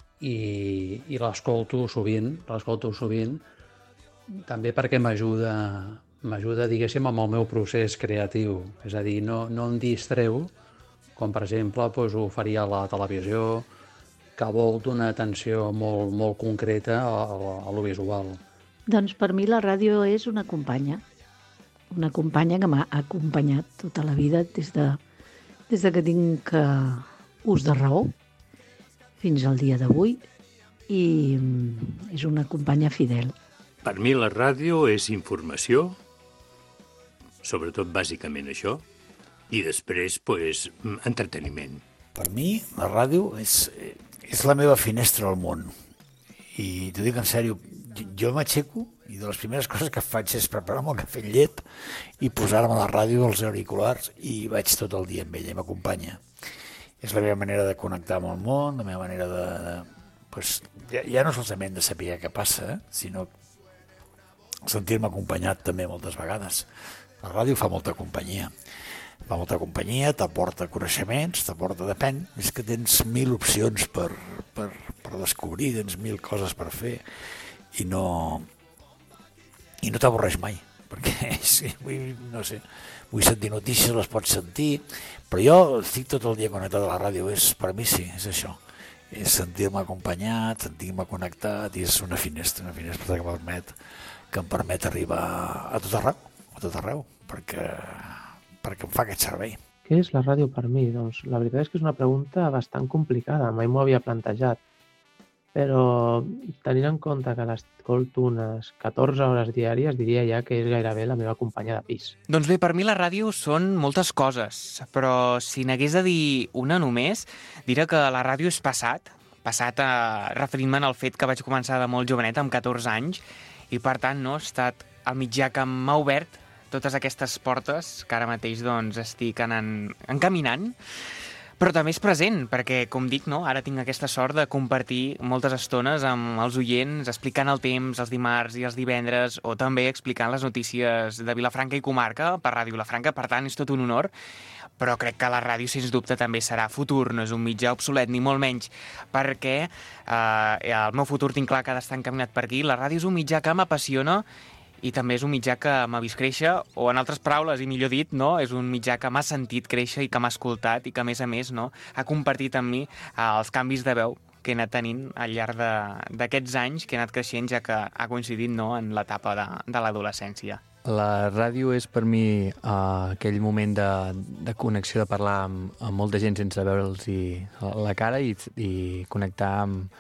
i, i l'escolto sovint, l'escolto sovint, també perquè m'ajuda, m'ajuda, diguéssim, amb el meu procés creatiu. És a dir, no, no em distreu, com per exemple doncs, ho faria la televisió, que vol donar atenció molt, molt concreta a, a, a lo visual. Doncs per mi la ràdio és una companya, una companya que m'ha acompanyat tota la vida des de, des de que tinc uh, ús de raó fins al dia d'avui i és una companya fidel. Per mi la ràdio és informació, sobretot bàsicament això, i després, pues, entreteniment. Per mi, la ràdio és, és la meva finestra al món. I t'ho dic en sèrio, jo m'aixeco i de les primeres coses que faig és preparar-me el cafè amb llet i posar-me a la ràdio els auriculars i vaig tot el dia amb ella i m'acompanya. És la meva manera de connectar amb el món, la meva manera de... de pues, ja, ja no solament de saber què passa, eh, sinó sentir-me acompanyat també moltes vegades. La ràdio fa molta companyia. Fa molta companyia, t'aporta coneixements, t'aporta, depèn, és que tens mil opcions per, per, per descobrir, tens mil coses per fer i no, i no t'avorreix mai, perquè sí, vull, no sé, vull sentir notícies, les pots sentir, però jo estic tot el dia connectat a la ràdio, és, per mi sí, és això, és sentir-me acompanyat, sentir-me connectat, i és una finestra, una finestra que, permet, que em permet arribar a tot arreu, a tot arreu, perquè... perquè em fa aquest servei. Què és la ràdio per mi? Doncs la veritat és que és una pregunta bastant complicada, mai m'ho havia plantejat, però tenint en compte que l'escolto unes catorze hores diàries, diria ja que és gairebé la meva companya de pis. Doncs bé, per mi la ràdio són moltes coses, però si n'hagués de dir una només, diré que la ràdio és passat, passat a... referint-me al fet que vaig començar de molt jovenet, amb catorze anys, i per tant no, ha estat el mitjà que m'ha obert totes aquestes portes que ara mateix doncs, estic anant, encaminant, però també és present, perquè, com dic, no, ara tinc aquesta sort de compartir moltes estones amb els oients, explicant el temps els dimarts i els divendres, o també explicant les notícies de Vilafranca i comarca per Ràdio Vilafranca, per tant, és tot un honor, però crec que la ràdio, sens dubte, també serà futur, no és un mitjà obsolet, ni molt menys, perquè eh, el meu futur tinc clar que ha d'estar encaminat per aquí. La ràdio és un mitjà que m'apassiona i també és un mitjà que m'ha vist créixer, o en altres paraules, i millor dit, no, és un mitjà que m'ha sentit créixer i que m'ha escoltat i que, a més a més, no, ha compartit amb mi els canvis de veu que he anat tenint al llarg d'aquests anys, que he anat creixent, ja que ha coincidit, no, en l'etapa de, de l'adolescència. La ràdio és per mi uh, aquell moment de, de connexió, de parlar amb, amb molta gent sense veure'ls la cara i, i connectar amb,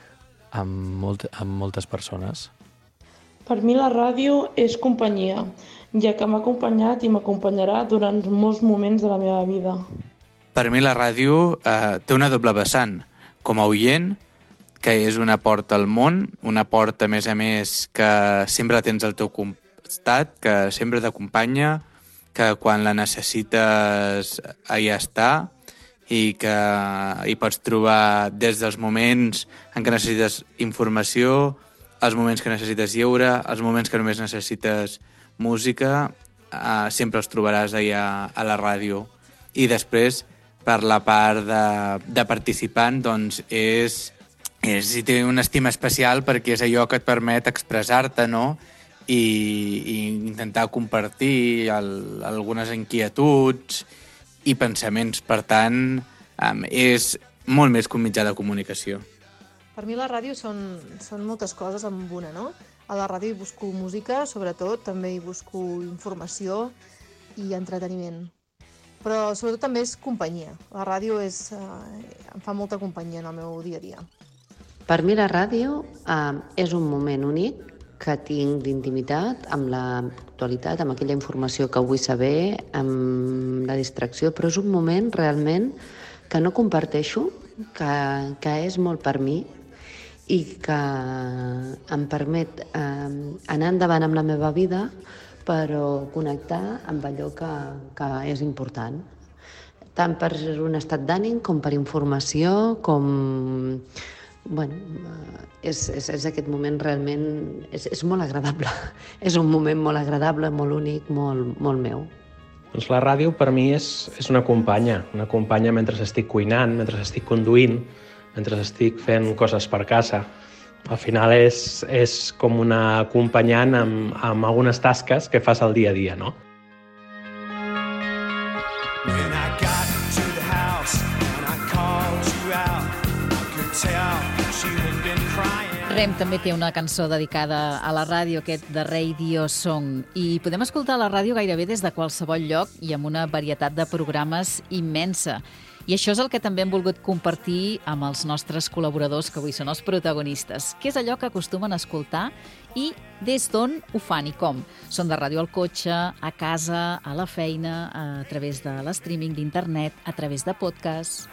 amb, molt, amb moltes persones. Per mi la ràdio és companyia, ja que m'ha acompanyat i m'acompanyarà durant molts moments de la meva vida. Per mi la ràdio eh, té una doble vessant, com a oient, que és una porta al món, una porta, a més a més, que sempre la tens al teu costat, que sempre t'acompanya, que quan la necessites allà està, i que hi pots trobar des dels moments en què necessites informació, els moments que necessites lleure, els moments que només necessites música, eh, sempre els trobaràs allà a la ràdio. I després, per la part de, de participant, doncs és, és té una estima especial perquè és allò que et permet expressar-te, no? I, i intentar compartir el, algunes inquietuds i pensaments. Per tant, eh, és molt més que un mitjà de comunicació. Per mi la ràdio són, són moltes coses amb una, no? A la ràdio hi busco música, sobretot, també hi busco informació i entreteniment. Però sobretot també és companyia. La ràdio és, eh, em fa molta companyia en el meu dia a dia. Per mi la ràdio eh, és un moment únic que tinc d'intimitat amb l'actualitat, amb aquella informació que vull saber, amb la distracció, però és un moment realment que no comparteixo, que, que és molt per mi, i que em permet eh, anar endavant amb la meva vida, però connectar amb allò que, que és important. Tant per un estat d'ànim com per informació, com... Bueno, és, és, és aquest moment realment... És, és molt agradable. És un moment molt agradable, molt únic, molt, molt meu. Doncs la ràdio per mi és, és una companya, una companya mentre estic cuinant, mentre estic conduint, mentre estic fent coses per casa. Al final és, és com una acompanyant amb, amb algunes tasques que fas al dia a dia, no? When I got to the house and I called you out, I could tell she had been crying. Rem també té una cançó dedicada a la ràdio, aquest de Radio Song, i podem escoltar la ràdio gairebé des de qualsevol lloc i amb una varietat de programes immensa. I això és el que també hem volgut compartir amb els nostres col·laboradors, que avui són els protagonistes. Què és allò que acostumen a escoltar i des d'on ho fan i com? Són de ràdio al cotxe, a casa, a la feina, a través de l'streaming d'internet, a través de podcast.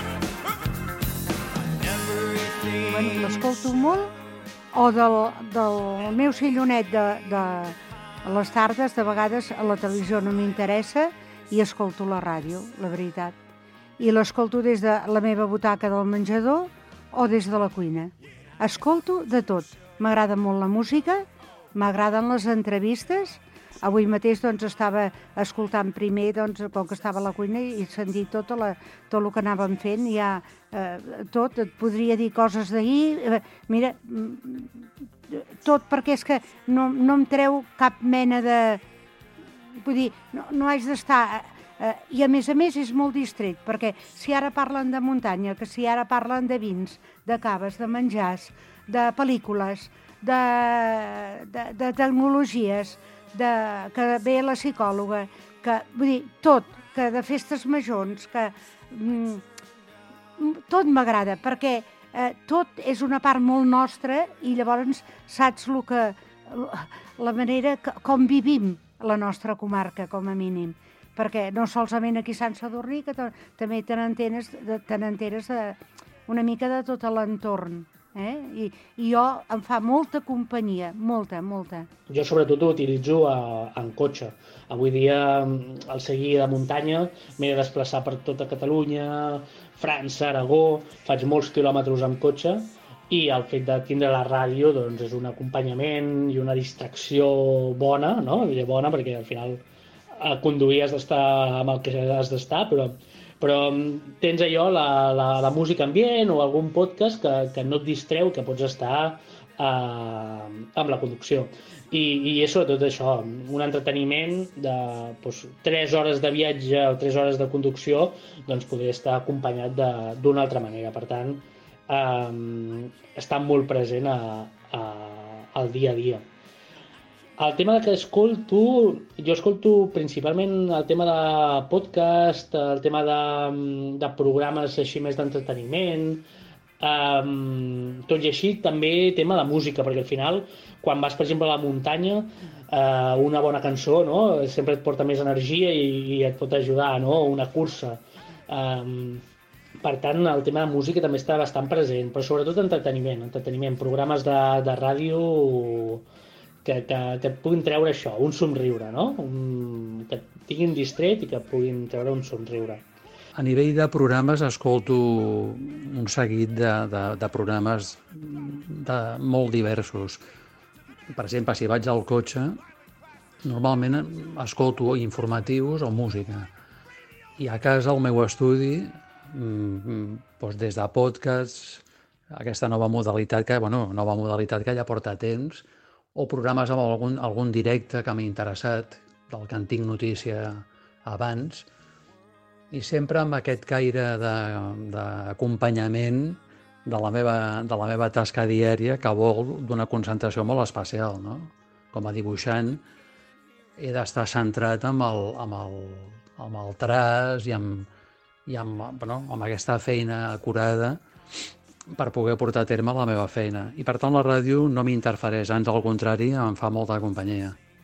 Bueno, l'escolto molt, o del, del meu sillonet de, de a les tardes, de vegades a la televisió no m'interessa i escolto la ràdio, la veritat. I l'escolto des de la meva butaca del menjador o des de la cuina. Escolto de tot. M'agrada molt la música, m'agraden les entrevistes. Avui mateix doncs, estava escoltant primer, doncs, com que estava a la cuina, i sentir tot, la, tot el que anàvem fent. Ja, eh, tot, et podria dir coses d'ahir. Eh, mira, tot, perquè és que no, no em treu cap mena de... Vull dir, no, no haig d'estar... Eh, I a més a més és molt distret, perquè si ara parlen de muntanya, que si ara parlen de vins, de caves, de menjars, de pel·lícules, de, de, de tecnologies, de, que ve la psicòloga, que, vull dir, tot, que de festes majors, que mm, tot m'agrada, perquè eh, tot és una part molt nostra i llavors saps lo que, la manera que, com vivim la nostra comarca, com a mínim. Perquè no solament aquí a Sant Sadurní, que també te n'enteres de, una mica de tot l'entorn. Eh? I, I jo em fa molta companyia, molta, molta. Jo sobretot ho utilitzo a, en cotxe. Avui dia, al seguir de muntanya, m'he de desplaçar per tota Catalunya, França, Aragó, faig molts quilòmetres amb cotxe, i el fet de tindre la ràdio doncs, és un acompanyament i una distracció bona, no? Bona perquè al final a conduir has d'estar amb el que has d'estar, però, però tens allò, la, la, la música ambient o algun podcast que, que no et distreu, que pots estar eh, amb la conducció. I, i és sobretot això, un entreteniment de doncs, tres hores de viatge o tres hores de conducció, doncs podria estar acompanyat d'una altra manera. Per tant, eh, està molt present a, a, al dia a dia. El tema que escolto, jo escolto principalment el tema de podcast, el tema de, de programes així més d'entreteniment, um, tot i així també tema de música, perquè al final, quan vas, per exemple, a la muntanya, uh, una bona cançó, no? Sempre et porta més energia i, i et pot ajudar, no? Una cursa. Um, per tant, el tema de música també està bastant present, però sobretot entreteniment, entreteniment, programes de, de ràdio... Que, que, que et puguin treure això, un somriure, no? Un, que et tinguin distret i que et puguin treure un somriure. A nivell de programes escolto un seguit de, de, de programes de molt diversos. Per exemple, si vaig al cotxe, normalment escolto informatius o música. I a casa, al meu estudi, doncs des de podcasts, aquesta nova modalitat que, bueno, nova modalitat que ja porta temps, o programes amb algun, algun directe que m'ha interessat, del que en tinc notícia abans, i sempre amb aquest caire d'acompanyament de, de, la meva, de la meva tasca diària que vol d'una concentració molt especial, no? Com a dibuixant he d'estar centrat amb el, amb el, amb el traç i amb, i amb, bueno, amb aquesta feina acurada per poder portar a terme la meva feina. I per tant la ràdio no m'interfereix, ans al contrari, em fa molta companyia.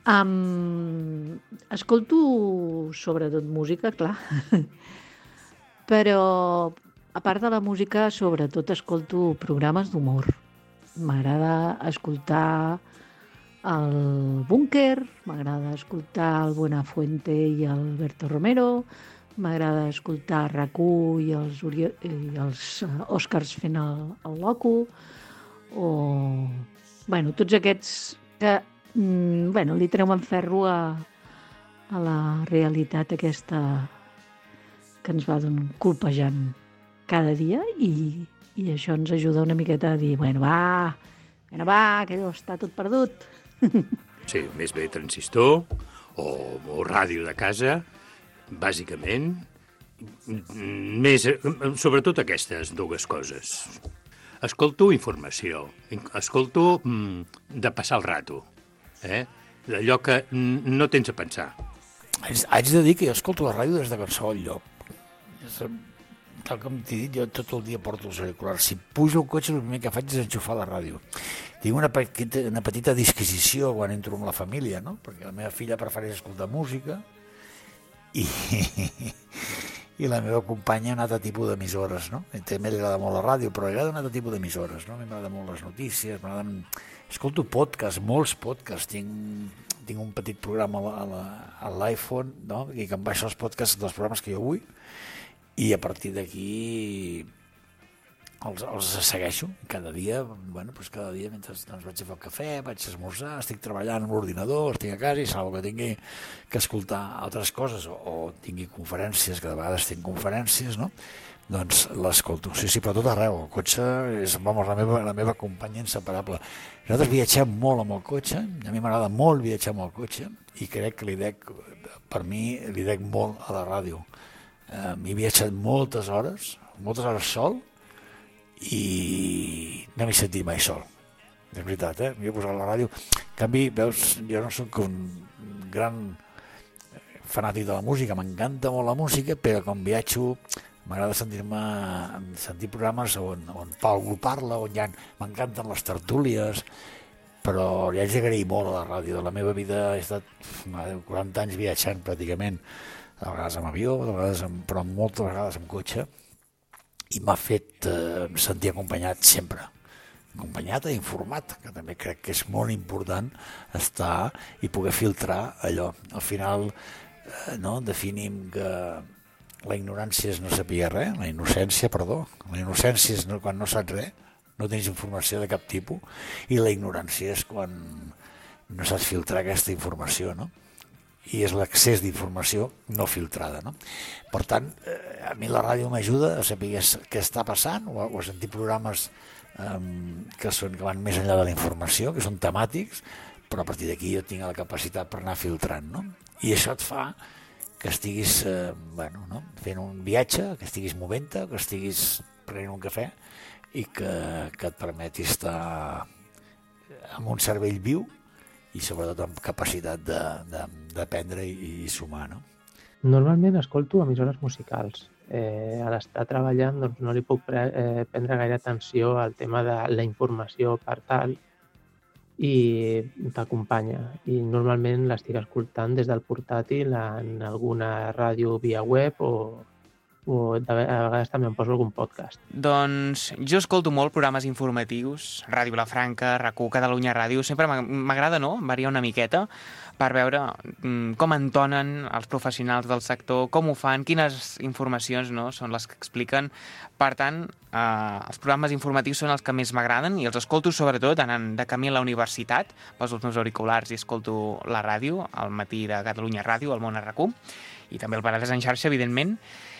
Um, escolto sobretot música, clar, però a part de la música sobretot escolto programes d'humor. M'agrada escoltar el Búnquer, m'agrada escoltar el Buenafuente i el Alberto Romero, m'agrada escoltar RAC1 i els, i els Oscars fent el, el loco, o bueno, tots aquests que mm, bueno, li treuen ferro a, a la realitat aquesta que ens va colpejant cada dia i, i això ens ajuda una miqueta a dir, bueno, va, bueno, va, que allò està tot perdut. Sí, més bé transistor o, o ràdio de casa, bàsicament, més, sobretot aquestes dues coses. escolto informació, escolto mm, de passar el rato, eh? D'allò que no tens a pensar. Haig de dir que jo escolto la ràdio des de qualsevol lloc. Tal com t'he dit, jo tot el dia porto els auriculars. Si pujo al cotxe, el primer que faig és enxufar la ràdio. Tinc una petita, una petita disquisició quan entro amb la família, no? Perquè la meva filla prefereix escoltar música i, i la meva companya un altre tipus d'emissores, no? A també li agrada molt la ràdio, però li agrada un altre tipus d'emissores, no? A mi m'agrada molt les notícies, m'agraden... Escolto podcasts, molts podcasts, tinc, tinc un petit programa a l'iPhone, no? I que em baixo els podcasts dels programes que jo vull, i a partir d'aquí els, els segueixo cada dia, bueno, doncs cada dia mentre doncs, vaig a fer el cafè, vaig a esmorzar, estic treballant amb l'ordinador, estic a casa i salvo que tingui que escoltar altres coses o, o tingui conferències, que de vegades tinc conferències, no? Doncs l'escolto, sí, sí, però tot arreu. El cotxe és, vamos, la meva, la meva companya inseparable. Nosaltres viatgem molt amb el cotxe, a mi m'agrada molt viatjar amb el cotxe i crec que li dec, per mi, li dec molt a la ràdio. Um, he viatjat moltes hores, moltes hores sol i no m'he sentit mai sol. És veritat, eh? M'he posat la ràdio. En canvi, veus, jo no soc un gran fanàtic de la música, m'encanta molt la música, però quan viatjo m'agrada sentir-me, sentir programes on, on algú parla, on hi ha... M'encanten les tertúlies, però li haig d'agrair molt a la ràdio. De la meva vida he estat quaranta anys viatjant pràcticament, de vegades amb avió, de vegades amb, però moltes vegades amb cotxe, i m'ha fet eh, sentir acompanyat sempre. Acompanyat i informat, que també crec que és molt important estar i poder filtrar allò. Al final, eh, no, definim que la ignorància és no saber res, la innocència, perdó, la innocència és no, quan no saps res, no tens informació de cap tipus, i la ignorància és quan no saps filtrar aquesta informació, no? I és l'accés d'informació no filtrada, no? Per tant, eh, a mi la ràdio m'ajuda a saber què està passant o a, o a sentir programes eh, que, són, que van més enllà de la informació, que són temàtics, però a partir d'aquí jo tinc la capacitat per anar filtrant, no? I això et fa que estiguis eh, bueno, no? fent un viatge, que estiguis movent-te, que estiguis prenent un cafè i que, que et permeti estar amb un cervell viu i sobretot amb capacitat d'aprendre i, i sumar, no? Normalment escolto emissores musicals. Eh, a l'estar treballant doncs, no li puc pre eh, prendre gaire atenció al tema de la informació per tal i t'acompanya. I normalment l'estic escoltant des del portàtil en alguna ràdio via web o, o de, a vegades també em poso algun podcast. Doncs jo escolto molt programes informatius, Ràdio La Franca, RAC1, Catalunya Ràdio, sempre m'agrada, no?, variar una miqueta per veure com entonen els professionals del sector, com ho fan, quines informacions, no?, són les que expliquen. Per tant, eh, els programes informatius són els que més m'agraden i els escolto sobretot anant de camí a la universitat, poso els meus auriculars i escolto la ràdio, al matí de Catalunya Ràdio, al Món RAC1, i també el Penedès en xarxa, evidentment.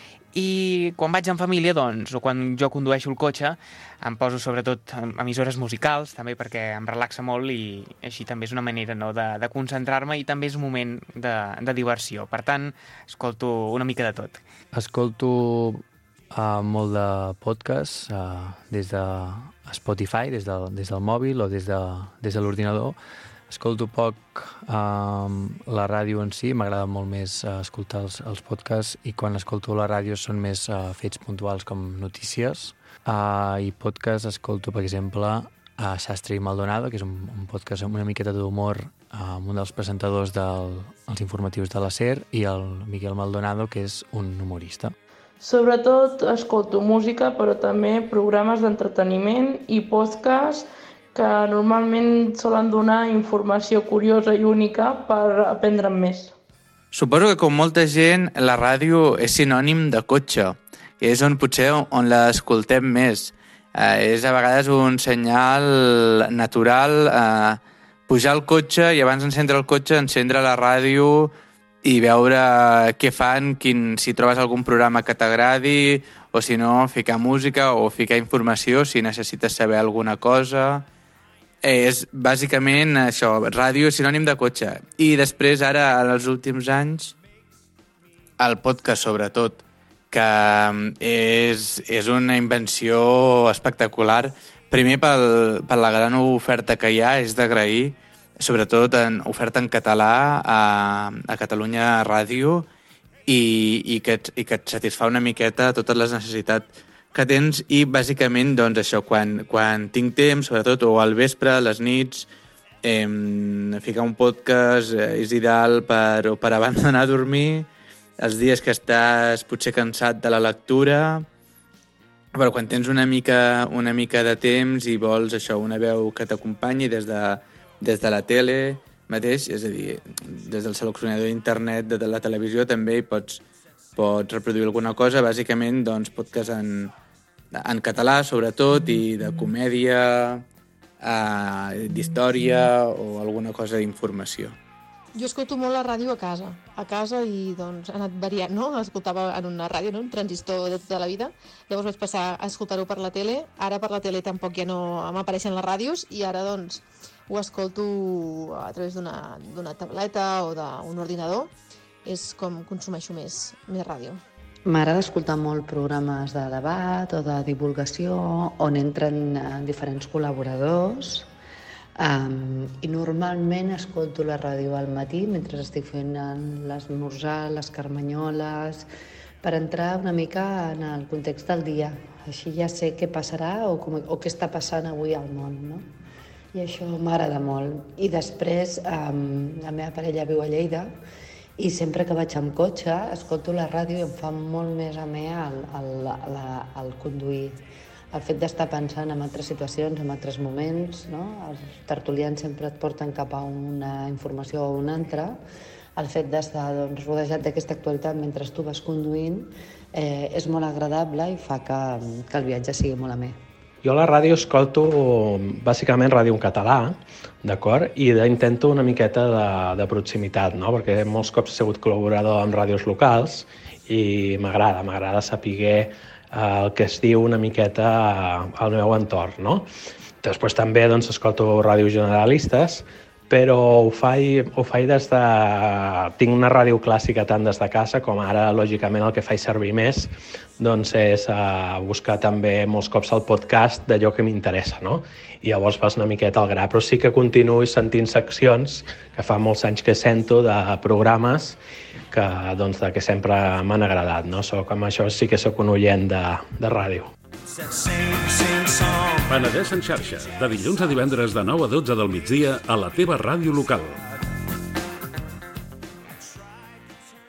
I quan vaig en família, doncs, o quan jo condueixo el cotxe, em poso sobretot emissores musicals, també perquè em relaxa molt i així també és una manera, no?, de, de concentrar-me i també és un moment de, de diversió. Per tant, escolto una mica de tot. Escolto uh, molt de podcast uh, des de Spotify, des, de, des del mòbil o des de, des de l'ordinador. Escolto poc um, la ràdio en si, m'agrada molt més uh, escoltar els, els podcasts i quan escolto la ràdio són més uh, fets puntuals com notícies. Uh, I podcast escolto, per exemple, a Sastre i Maldonado, que és un, un podcast amb una miqueta d'humor uh, amb un dels presentadors dels de, informatius de la SER, i el Miguel Maldonado, que és un humorista. Sobretot escolto música, però també programes d'entreteniment i podcasts que normalment solen donar informació curiosa i única per aprendre més. Suposo que, com molta gent, la ràdio és sinònim de cotxe, que és on potser on l'escoltem més. Eh, és a vegades un senyal natural eh, pujar al cotxe i abans d'encendre el cotxe encendre la ràdio i veure què fan, quin, si trobes algun programa que t'agradi, o si no, ficar música o ficar informació si necessites saber alguna cosa. És bàsicament això, ràdio sinònim de cotxe. I després, ara, en els últims anys, el podcast, sobretot, que és, és una invenció espectacular. Primer, pel, per la gran oferta que hi ha, és d'agrair, sobretot en oferta en català a, a Catalunya Ràdio, i, i, que et, i que et satisfà una miqueta totes les necessitats que tens. I bàsicament, doncs això, quan, quan tinc temps, sobretot, o al vespre, a les nits, eh, ficar un podcast eh, és ideal per, o per abans d'anar a dormir, els dies que estàs potser cansat de la lectura, però quan tens una mica, una mica de temps i vols això, una veu que t'acompanyi des de, des de la tele mateix, és a dir, des del seleccionador d'internet, de la televisió, també hi pots, pots reproduir alguna cosa, bàsicament doncs, podcast en, en català, sobretot, i de comèdia, eh, d'història o alguna cosa d'informació. Jo escolto molt la ràdio a casa, a casa i doncs ha anat variant, no? Escoltava en una ràdio, no? Un transistor de tota la vida, llavors vaig passar a escoltar-ho per la tele, ara per la tele tampoc ja no m'apareixen les ràdios i ara doncs ho escolto a través d'una d'una tableta o d'un ordinador, és com consumeixo més, més ràdio. M'agrada escoltar molt programes de debat o de divulgació on entren diferents col·laboradors. Um, I normalment escolto la ràdio al matí mentre estic fent l'esmorzar, les carmanyoles, per entrar una mica en el context del dia. Així ja sé què passarà o, com, o què està passant avui al món, no? I això m'agrada molt. I després um, la meva parella viu a Lleida i sempre que vaig amb cotxe escolto la ràdio i em fa molt més amè el, el, el, el conduir. El fet d'estar pensant en altres situacions, en altres moments, no? Els tertulians sempre et porten cap a una informació o una altra. El fet d'estar doncs, rodejat d'aquesta actualitat mentre tu vas conduint eh, és molt agradable i fa que, que el viatge sigui molt amè. Jo a la ràdio escolto bàsicament ràdio en català, d'acord? I intento una miqueta de, de proximitat, no? Perquè molts cops he sigut col·laborador amb ràdios locals i m'agrada, m'agrada saber el que es diu una miqueta al meu entorn, no? Després també doncs, escolto ràdios generalistes, però ho faig, ho faig des de... Tinc una ràdio clàssica tant des de casa com ara, lògicament, el que faig servir més doncs és uh, buscar també molts cops el podcast d'allò que m'interessa, no? I llavors vas una miqueta al gra, però sí que continuo sentint seccions que fa molts anys que sento de programes que, doncs, de que sempre m'han agradat, no? Soc, amb això sí que sóc un oient de, de ràdio. Penedès en xarxa, de dilluns a divendres de nou a dotze del migdia a la teva ràdio local.